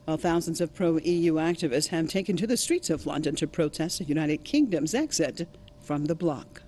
While thousands of pro-EU activists have taken to the streets of London to protest the United Kingdom's exit from the bloc.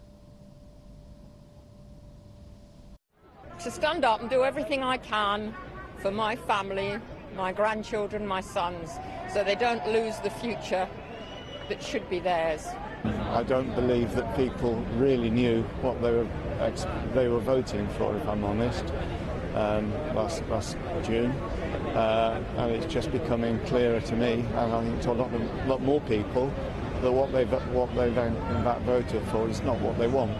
To stand up and do everything I can for my family, my grandchildren, my sons, so they don't lose the future that should be theirs. I don't believe that people really knew what they were voting for, if I'm honest, last June. And it's just becoming clearer to me, and I think to a lot more people, that what they've in fact voted for is not what they want.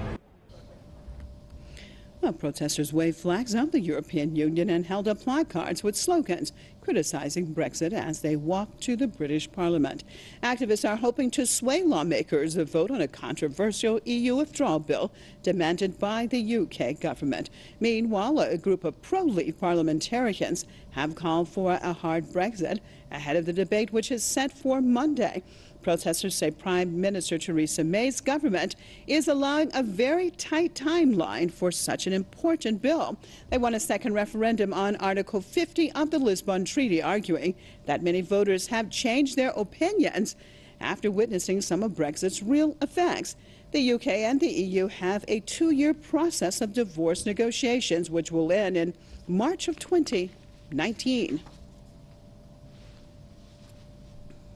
Well, protesters waved flags of the European Union and held up placards with slogans criticizing Brexit as they walked to the British Parliament. Activists are hoping to sway lawmakers to vote on a controversial EU withdrawal bill demanded by the UK government. Meanwhile, a group of pro-Leave parliamentarians have called for a hard Brexit ahead of the debate, which is set for Monday. Protesters say Prime Minister Theresa May's government is allowing a very tight timeline for such an important bill. They want a second referendum on Article 50 of the Lisbon Treaty, arguing that many voters have changed their opinions after witnessing some of Brexit's real effects. The UK and the EU have a 2-year process of divorce negotiations, which will end in March of 2019.